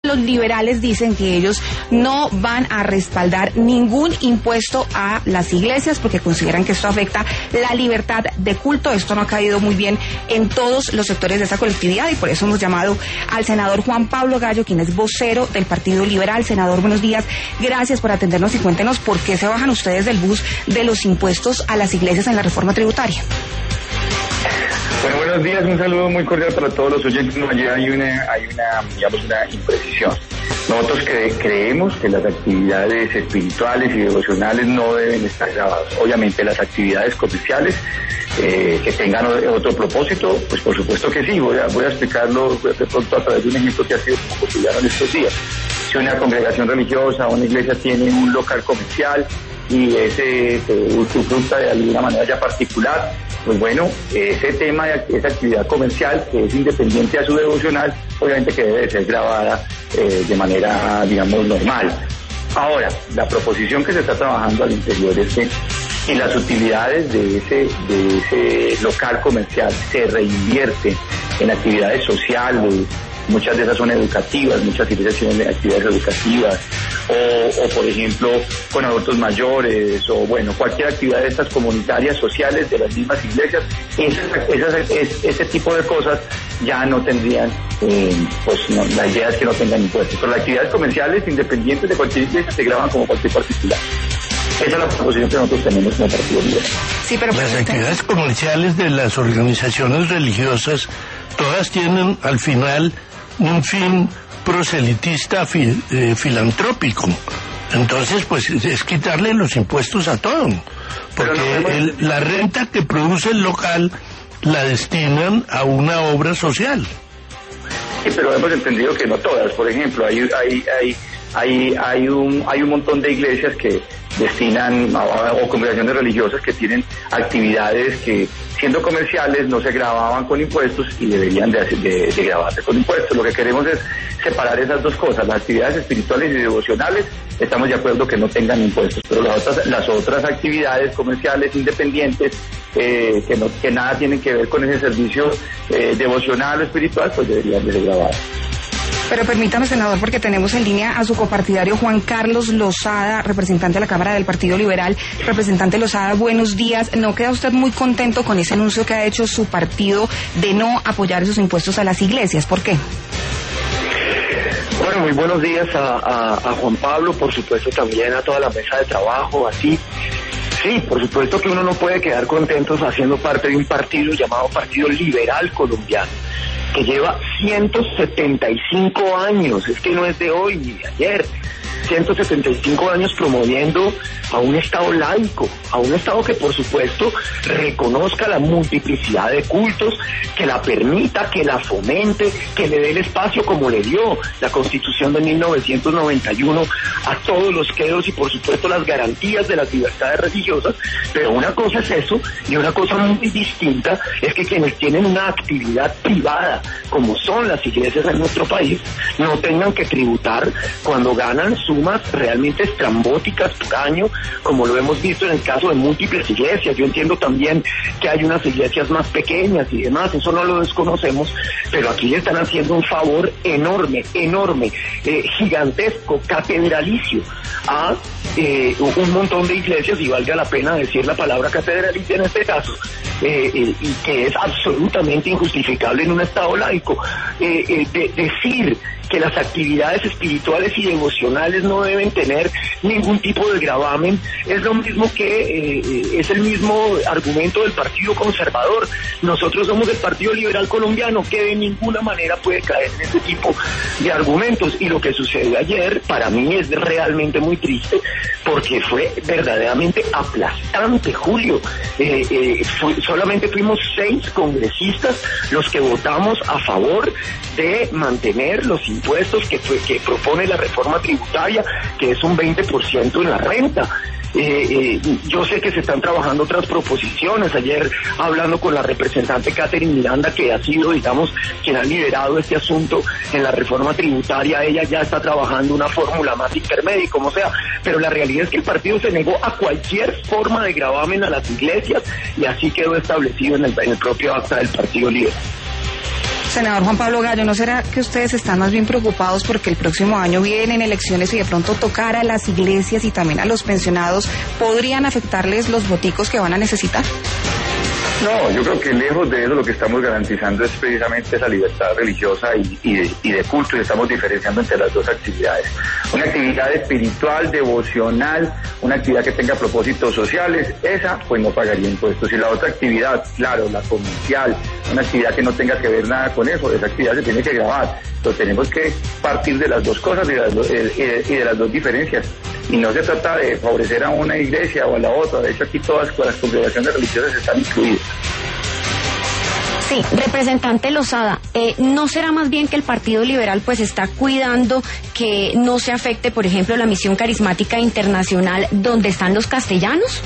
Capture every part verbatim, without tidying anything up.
Los liberales dicen que ellos no van a respaldar ningún impuesto a las iglesias porque consideran que esto afecta la libertad de culto. Esto no ha caído muy bien en todos los sectores de esa colectividad y por eso hemos llamado al senador Juan Pablo Gallo, quien es vocero del Partido Liberal. Senador, buenos días. Gracias por atendernos y cuéntenos por qué se bajan ustedes del bus de los impuestos a las iglesias en la reforma tributaria. Bueno, buenos días, un saludo muy cordial para todos los oyentes. No, allí hay una, hay una, digamos, una imprecisión. Nosotros cre creemos que las actividades espirituales y devocionales no deben estar grabadas. Obviamente las actividades comerciales eh, que tengan otro propósito, pues por supuesto que sí. Voy a, voy a explicarlo de pronto a través de un ejemplo que ha sido como cotidiano en estos días. Si una congregación religiosa o una iglesia tiene un local comercial y ese se usufructa de alguna manera ya particular, pues bueno, ese tema, esa actividad comercial que es independiente a su devocional, obviamente que debe ser grabada eh, de manera, digamos, normal. Ahora, la proposición que se está trabajando al interior es que si las utilidades de ese, de ese local comercial se reinvierten en actividades sociales, muchas de esas son educativas, muchas iglesias tienen actividades educativas, o, o por ejemplo con adultos mayores, o bueno, cualquier actividad de estas comunitarias sociales de las mismas iglesias, esas, esas, es, ese tipo de cosas ya no tendrían, eh, pues no, la idea es que no tengan impuestos, pero las actividades comerciales independientes de cualquier iglesia se graban como cualquier particular. Esa es la proposición que nosotros tenemos como Partido Liberal. Sí, pero las actividades comerciales de las organizaciones religiosas, todas tienen al final un fin proselitista fi, eh, filantrópico. Entonces, pues es quitarle los impuestos a todo, porque no el, la renta que produce el local la destinan a una obra social. Sí, pero hemos entendido que no todas. Por ejemplo, hay hay hay hay hay un hay un montón de iglesias que destinan a, o congregaciones religiosas que tienen actividades que, siendo comerciales, no se grababan con impuestos y deberían de, de, de grabarse con impuestos. Lo que queremos es separar esas dos cosas. Las actividades espirituales y devocionales estamos de acuerdo que no tengan impuestos, pero las otras, las otras actividades comerciales independientes eh, que, no, que nada tienen que ver con ese servicio eh, devocional o espiritual, pues deberían de ser grabadas. Pero permítame, senador, porque tenemos en línea a su copartidario Juan Carlos Lozada, representante de la Cámara del Partido Liberal. Representante Lozada, buenos días. ¿No queda usted muy contento con ese anuncio que ha hecho su partido de no apoyar esos impuestos a las iglesias? ¿Por qué? Bueno, muy buenos días a, a, a Juan Pablo, por supuesto también a toda la mesa de trabajo, así. Sí, por supuesto que uno no puede quedar contentos haciendo parte de un partido llamado Partido Liberal Colombiano, que lleva ciento setenta y cinco años, es que no es de hoy ni de ayer, ciento setenta y cinco años promoviendo a un Estado laico, a un Estado que por supuesto reconozca la multiplicidad de cultos, que la permita, que la fomente, que le dé el espacio como le dio la Constitución de mil novecientos noventa y uno a todos los credos y por supuesto las garantías de las libertades religiosas. Pero una cosa es eso y una cosa muy distinta es que quienes tienen una actividad privada como son las iglesias en nuestro país no tengan que tributar cuando ganan sumas realmente estrambóticas por año, como lo hemos visto en el caso de múltiples iglesias. Yo entiendo también que hay unas iglesias más pequeñas y demás, eso no lo desconocemos, pero aquí le están haciendo un favor enorme, enorme, eh, gigantesco, catedralicio a eh, un montón de iglesias, y valga la pena decir la palabra catedralicia en este caso, eh, eh, y que es absolutamente injustificable en un Estado laico. Eh, eh, de, decir que las actividades espirituales y devocionales no deben tener ningún tipo de gravamen es lo mismo que eh, es el mismo argumento del Partido Conservador. Nosotros somos el Partido Liberal Colombiano, que de ninguna manera puede caer en ese tipo de argumentos, y lo que sucedió ayer para mí es realmente muy triste porque fue verdaderamente aplastante, Julio. Eh, eh, fue, solamente fuimos seis congresistas los que votamos a favor de mantener los impuestos que, que propone la reforma tributaria, que es un veinte por ciento en la renta. Eh, eh, yo sé que se están trabajando otras proposiciones. Ayer, hablando con la representante Catherine Miranda, que ha sido, digamos, quien ha liderado este asunto en la reforma tributaria, ella ya está trabajando una fórmula más intermedia y como sea, pero la realidad es que el partido se negó a cualquier forma de gravamen a las iglesias, y así quedó establecido en el, en el propio acta del Partido Liberal. Senador Juan Pablo Gallo, ¿no será que ustedes están más bien preocupados porque el próximo año vienen elecciones y de pronto tocar a las iglesias y también a los pensionados podrían afectarles los boticos que van a necesitar? No, yo creo que lejos de eso lo que estamos garantizando es precisamente esa libertad religiosa y, y, de, y de culto, y estamos diferenciando entre las dos actividades. Una actividad espiritual, devocional, una actividad que tenga propósitos sociales, esa pues no pagaría impuestos. Y la otra actividad, claro, la comercial, una actividad que no tenga que ver nada con eso, esa actividad se tiene que grabar. Entonces tenemos que partir de las dos cosas y de las dos, eh, y de las dos diferencias. Y no se trata de favorecer a una iglesia o a la otra, de hecho aquí todas las congregaciones religiosas están incluidas. Sí, representante Lozada, eh, ¿no será más bien que el Partido Liberal pues está cuidando que no se afecte, por ejemplo, la misión carismática internacional donde están los castellanos?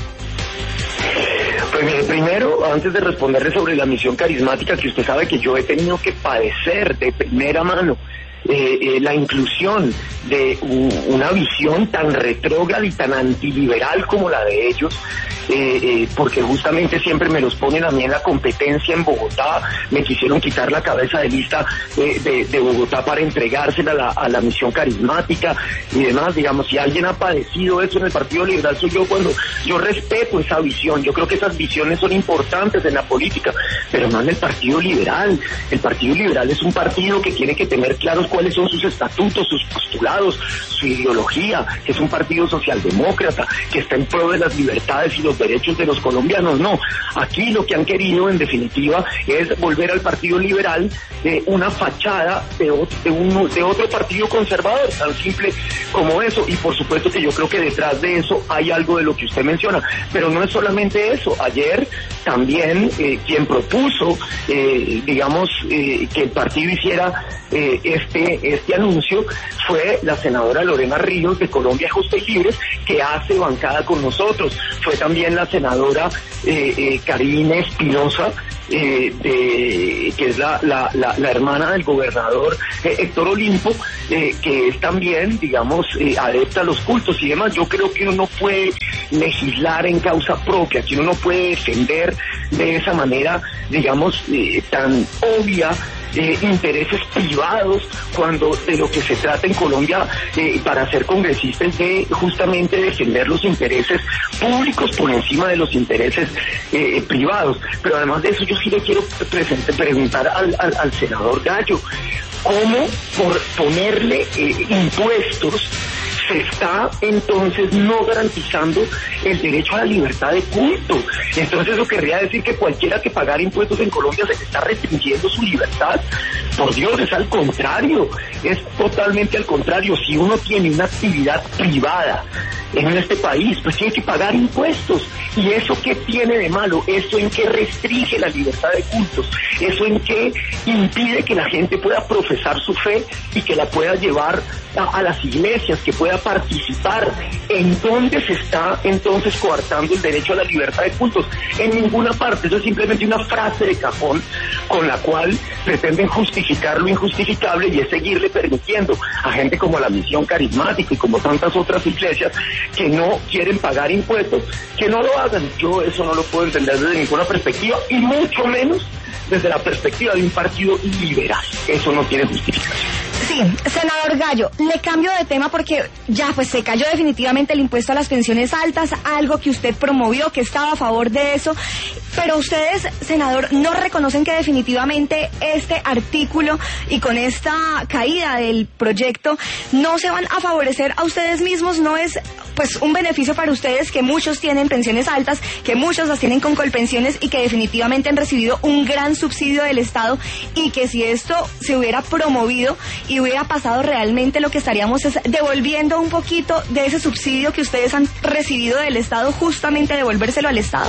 Pues mire, primero, antes de responderle sobre la misión carismática, que usted sabe que yo he tenido que padecer de primera mano, Eh, eh, la inclusión de u, una visión tan retrógrada y tan antiliberal como la de ellos, eh, eh, porque justamente siempre me los ponen a mí en la competencia en Bogotá, me quisieron quitar la cabeza de lista eh, de, de Bogotá para entregársela a la, a la misión carismática y demás. Digamos, si alguien ha padecido eso en el Partido Liberal soy yo, cuando yo respeto esa visión. Yo creo que esas visiones son importantes en la política, pero no en el Partido Liberal. El Partido Liberal es un partido que tiene que tener claros cuáles son sus estatutos, sus postulados, su ideología, que es un partido socialdemócrata, que está en pro de las libertades y los derechos de los colombianos. No, aquí lo que han querido en definitiva es volver al Partido Liberal eh, una fachada de, de, un, de otro partido conservador, tan simple como eso. Y por supuesto que yo creo que detrás de eso hay algo de lo que usted menciona, pero no es solamente eso. Ayer también eh, quien propuso eh, digamos eh, que el partido hiciera eh, este este anuncio fue la senadora Lorena Ríos de Colombia Justa y Libres, que hace bancada con nosotros. Fue también la senadora eh, eh, Karine Espinosa, eh, de, que es la, la, la, la hermana del gobernador eh, Héctor Olimpo, eh, que es también, digamos, eh, adepta a los cultos y demás. Yo creo que uno no puede legislar en causa propia, que uno no puede defender de esa manera, digamos, eh, tan obvia, Eh, intereses privados, cuando de lo que se trata en Colombia eh, para ser congresista es de justamente defender los intereses públicos por encima de los intereses eh, privados. Pero además de eso yo sí le quiero presente, preguntar al, al, al senador Gallo, ¿cómo por ponerle eh, impuestos se está entonces no garantizando el derecho a la libertad de culto? Entonces eso querría decir que cualquiera que pagara impuestos en Colombia se le está restringiendo su libertad. Por Dios, es al contrario, es totalmente al contrario. Si uno tiene una actividad privada en este país, pues tiene que pagar impuestos. ¿Y eso qué tiene de malo? ¿Eso en qué restringe la libertad de cultos? ¿Eso en qué impide que la gente pueda profesar su fe y que la pueda llevar a, a las iglesias, que pueda participar? ¿En dónde se está entonces coartando el derecho a la libertad de cultos? En ninguna parte. Eso es simplemente una frase de cajón con la cual pretenden justificar lo injustificable, y es seguirle permitiendo a gente como la Misión Carismática y como tantas otras iglesias que no quieren pagar impuestos, que no lo hagan. Yo eso no lo puedo entender desde ninguna perspectiva, y mucho menos desde la perspectiva de un partido liberal. Eso no tiene justificación. Sí, senador Gallo, le cambio de tema porque ya pues se cayó definitivamente el impuesto a las pensiones altas, algo que usted promovió, que estaba a favor de eso, pero ustedes, senador, no reconocen que definitivamente este artículo y con esta caída del proyecto no se van a favorecer a ustedes mismos. No es pues un beneficio para ustedes, que muchos tienen pensiones altas, que muchos las tienen con colpensiones y que definitivamente han recibido un gran subsidio del Estado, y que si esto se hubiera promovido y hubiera pasado realmente, lo que estaríamos es devolviendo un poquito de ese subsidio que ustedes han recibido del Estado, justamente devolvérselo al Estado.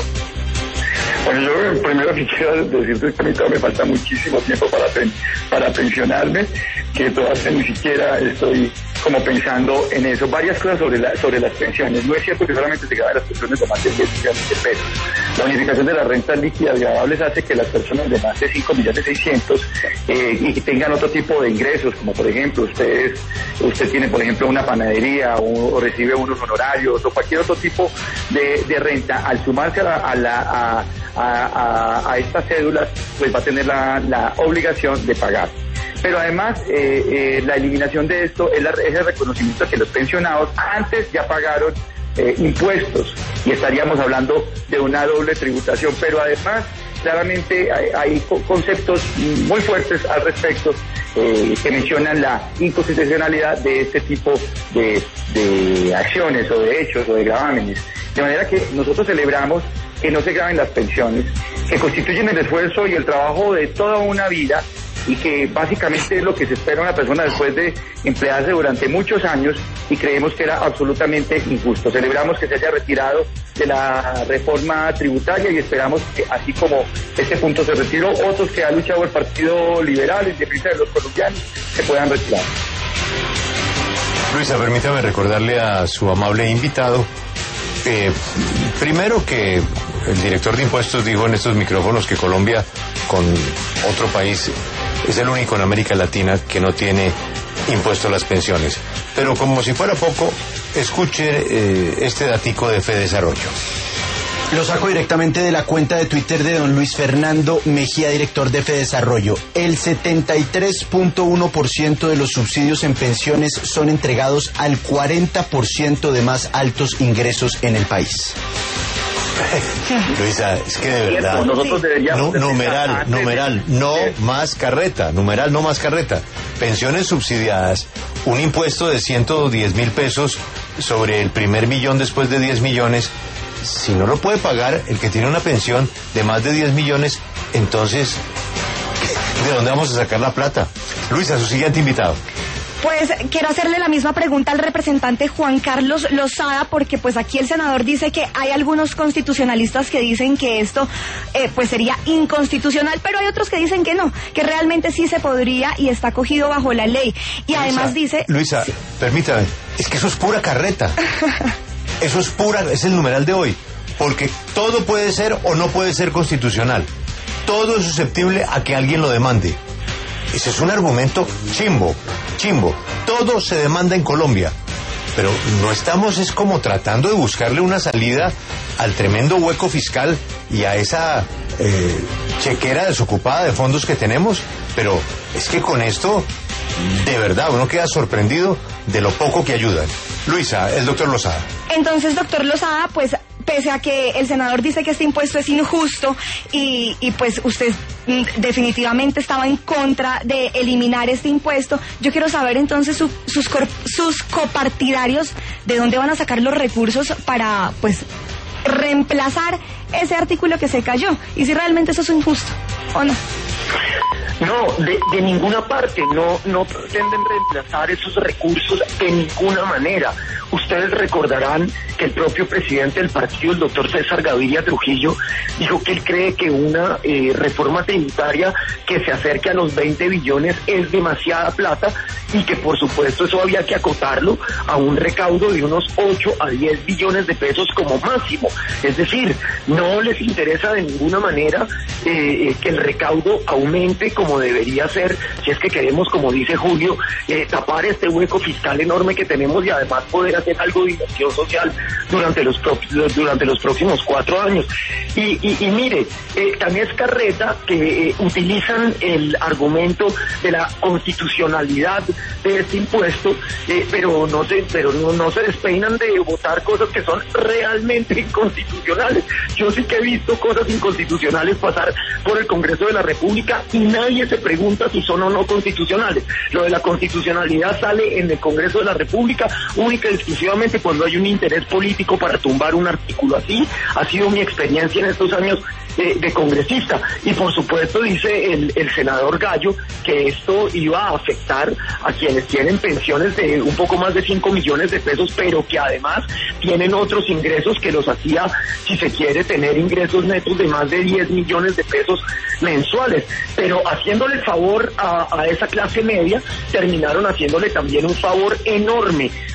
Bueno, yo primero que quiero decirte es que a mí todavía me falta muchísimo tiempo para, pen, para pensionarme, que todavía ni siquiera estoy como pensando en eso. Varias cosas sobre, la, sobre las pensiones. No es cierto que solamente se ganan las pensiones de más de diez millones de pesos. La unificación de las rentas líquidas gravables hace que las personas de más de cinco millones seiscientos eh, y que tengan otro tipo de ingresos, como por ejemplo ustedes, usted tiene por ejemplo una panadería o, o recibe unos honorarios o cualquier otro tipo de, de renta, al sumarse a, la, a, la, a, a, a, a estas cédulas, pues va a tener la, la obligación de pagar. Pero además, eh, eh, la eliminación de esto es, la, es el reconocimiento que los pensionados antes ya pagaron eh, impuestos y estaríamos hablando de una doble tributación. Pero además, claramente hay, hay conceptos muy fuertes al respecto eh, que mencionan la inconstitucionalidad de este tipo de, de acciones o de hechos o de gravámenes. De manera que nosotros celebramos que no se graben las pensiones, que constituyen el esfuerzo y el trabajo de toda una vida, y que básicamente es lo que se espera una persona después de emplearse durante muchos años, y creemos que era absolutamente injusto. Celebramos que se haya retirado de la reforma tributaria y esperamos que, así como este punto se retiró, otros que ha luchado el Partido Liberal en defensa de los colombianos se puedan retirar. Luisa, permítame recordarle a su amable invitado, eh, primero que el director de impuestos dijo en estos micrófonos que Colombia, con otro país, es el único en América Latina que no tiene impuesto a las pensiones. Pero como si fuera poco, escuche eh, este datico de Fedesarrollo. Lo saco directamente de la cuenta de Twitter de don Luis Fernando Mejía, director de Fedesarrollo. El setenta y tres punto uno por ciento de los subsidios en pensiones son entregados al cuarenta por ciento de más altos ingresos en el país. Luisa, es que de verdad, nosotros deberíamos no, numeral, numeral, no de... más carreta, numeral, no más carreta. Pensiones subsidiadas, un impuesto de ciento diez mil pesos sobre el primer millón después de diez millones. Si no lo puede pagar el que tiene una pensión de más de diez millones, entonces, ¿de dónde vamos a sacar la plata? Luisa, su siguiente invitado. Pues quiero hacerle la misma pregunta al representante Juan Carlos Lozada, porque pues aquí el senador dice que hay algunos constitucionalistas que dicen que esto eh, pues sería inconstitucional, pero hay otros que dicen que no, que realmente sí se podría y está cogido bajo la ley. Y Luisa, además dice... Luisa, sí. Permítame, es que eso es pura carreta. Eso es pura, es el numeral de hoy, porque todo puede ser o no puede ser constitucional. Todo es susceptible a que alguien lo demande. Ese es un argumento chimbo, chimbo. Todo se demanda en Colombia, pero no estamos, es como tratando de buscarle una salida al tremendo hueco fiscal y a esa eh, chequera desocupada de fondos que tenemos. Pero es que con esto, de verdad, uno queda sorprendido de lo poco que ayudan. Luisa, el doctor Lozada. Entonces, doctor Lozada, pues pese a que el senador dice que este impuesto es injusto y, y pues usted mm, definitivamente estaba en contra de eliminar este impuesto, yo quiero saber entonces su, sus, cor, sus copartidarios de dónde van a sacar los recursos para pues reemplazar ese artículo que se cayó, y si realmente eso es injusto o no. No, de, de ninguna parte, no, no pretenden reemplazar esos recursos de ninguna manera. Ustedes recordarán que el propio presidente del partido, el doctor César Gaviria Trujillo, dijo que él cree que una eh, reforma tributaria que se acerque a los veinte billones es demasiada plata y que por supuesto eso había que acotarlo a un recaudo de unos ocho a diez billones de pesos como máximo. Es decir, no les interesa de ninguna manera eh, que el recaudo aumente como debería ser, si es que queremos, como dice Julio, eh, tapar este hueco fiscal enorme que tenemos y además poder hacer algo de inversión social durante los, pro, durante los próximos cuatro años. Y, y, y mire, eh, también es carreta que eh, utilizan el argumento de la constitucionalidad de este impuesto, eh, pero no se, pero no, no se despeinan de votar cosas que son realmente inconstitucionales. Yo sí que he visto cosas inconstitucionales pasar por el Congreso de la República y nadie se pregunta si son o no constitucionales. Lo de la constitucionalidad sale en el Congreso de la República única y exclusivamente cuando hay un interés político para tumbar un artículo así. Ha sido mi experiencia en estos años eh, de congresista. Y por supuesto dice el, el senador Gallo que esto iba a afectar a quienes tienen pensiones de un poco más de cinco millones de pesos, pero que además tienen otros ingresos que los hacía, si se quiere, tener ingresos netos de más de diez millones de pesos mensuales. Pero haciéndole favor a, a esa clase media, terminaron haciéndole también un favor enorme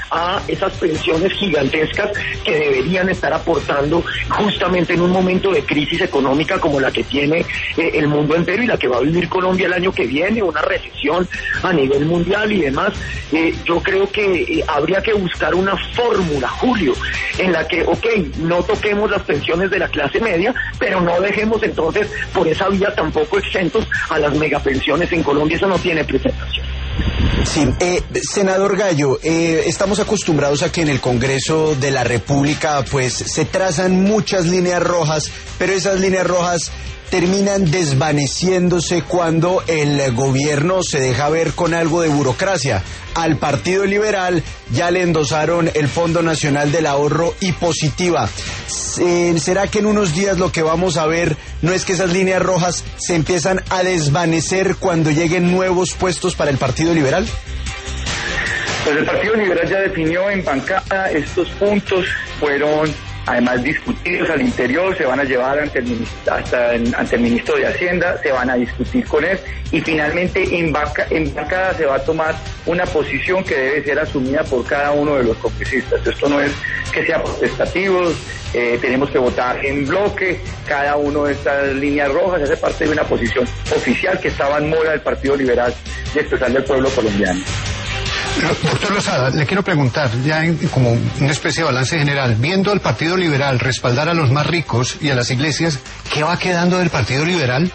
a esas pensiones gigantescas que deberían estar aportando justamente en un momento de crisis económica como la que tiene eh, el mundo entero y la que va a vivir Colombia el año que viene, una recesión a nivel mundial y demás. Eh, yo creo que eh, habría que buscar una fórmula, Julio, en la que, ok, no toquemos las pensiones de la clase media, pero no dejemos entonces por esa vía tampoco exentos a las megapensiones en Colombia. Eso no tiene presentación. Sí, eh, senador Gallo, eh, estamos acostumbrados a que en el Congreso de la República pues se trazan muchas líneas rojas, pero esas líneas rojas terminan desvaneciéndose cuando el gobierno se deja ver con algo de burocracia. Al Partido Liberal ya le endosaron el Fondo Nacional del Ahorro y Positiva. ¿Será que en unos días lo que vamos a ver no es que esas líneas rojas se empiezan a desvanecer cuando lleguen nuevos puestos para el Partido Liberal? Pues el Partido Liberal ya definió en bancada estos puntos, fueron además discutidos al interior, se van a llevar ante el ministro, hasta en, ante el ministro de Hacienda, se van a discutir con él y finalmente en, banca, en bancada se va a tomar una posición que debe ser asumida por cada uno de los congresistas. Esto no es que sea protestativo, eh, tenemos que votar en bloque, cada uno de estas líneas rojas hace parte de una posición oficial que estaba en mora del Partido Liberal y expresar del pueblo colombiano. Doctor Lozada, le quiero preguntar, ya en, como una especie de balance general, viendo al Partido Liberal respaldar a los más ricos y a las iglesias, ¿qué va quedando del Partido Liberal?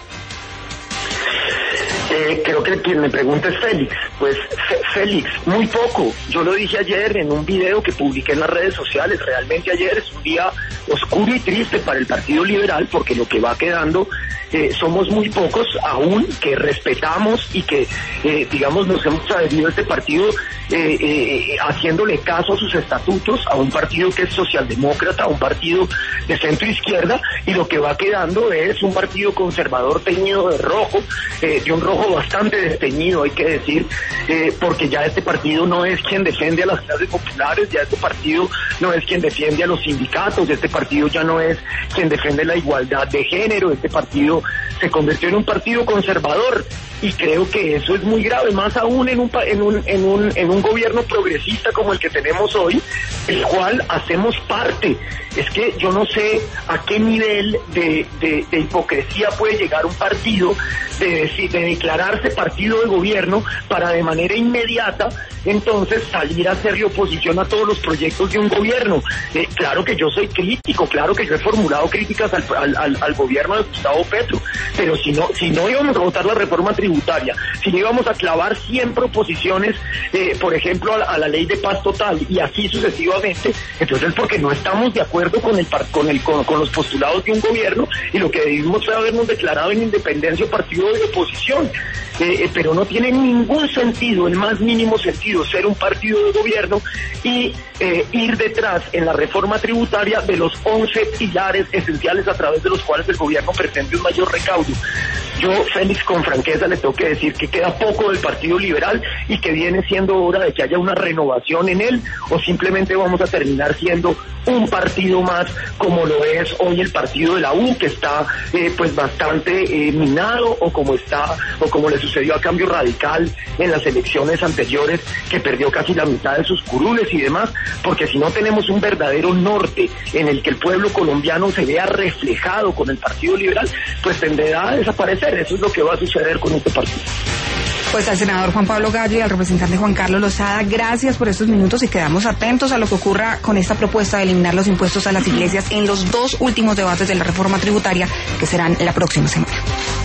Eh, creo que quien me pregunta es Félix. Pues F Félix, muy poco. Yo lo dije ayer en un video que publiqué en las redes sociales. Realmente ayer es un día oscuro y triste para el Partido Liberal porque lo que va quedando eh, somos muy pocos aún que respetamos y que, eh, digamos, nos hemos adherido a este partido eh, eh, haciéndole caso a sus estatutos, a un partido que es socialdemócrata, a un partido de centro izquierda, y lo que va quedando es un partido conservador teñido de rojo, eh, de un rojo bastante desteñido, hay que decir, eh, porque ya este partido no es quien defiende a las clases populares, ya este partido no es quien defiende a los sindicatos, este partido ya no es quien defiende la igualdad de género, este partido se convirtió en un partido conservador y creo que eso es muy grave, más aún en un, en un, en un, en un gobierno progresista como el que tenemos hoy, el cual hacemos parte. Es que yo no sé a qué nivel de, de, de hipocresía puede llegar un partido de, decir, de declararse partido de gobierno para de manera inmediata entonces salir a hacerle oposición a todos los proyectos de un gobierno. Eh, claro que yo soy crítico, claro que yo he formulado críticas al, al, al, al gobierno de Gustavo Petro, pero si no, si no íbamos a votar la reforma tributaria, si no íbamos a clavar siempre oposiciones, eh, por ejemplo, a la, a la ley de paz total y así sucesivamente, entonces porque no estamos de acuerdo con el con el con, con los postulados de un gobierno y lo que debimos fue habernos declarado en independencia partido de oposición. Eh, eh, pero no tiene ningún sentido, el más mínimo sentido, ser un partido de gobierno y eh, ir detrás en la reforma tributaria de los once pilares esenciales a través de los cuales el gobierno pretende un mayor recaudo. Yo, Félix, con franqueza le tengo que decir que queda poco del Partido Liberal y que viene siendo hora de que haya una renovación en él, o simplemente vamos a terminar siendo un partido más como lo es hoy el partido de la U, que está eh, pues bastante eh, minado, o como está, o como le sucedió a Cambio Radical en las elecciones anteriores, que perdió casi la mitad de sus curules y demás, porque si no tenemos un verdadero norte en el que el pueblo colombiano se vea reflejado con el Partido Liberal, pues tenderá a desaparecer. Eso es lo que va a suceder con este partido. Pues al senador Juan Pablo Gallo y al representante Juan Carlos Lozada, gracias por estos minutos y quedamos atentos a lo que ocurra con esta propuesta de eliminar los impuestos a las iglesias en los dos últimos debates de la reforma tributaria que serán la próxima semana.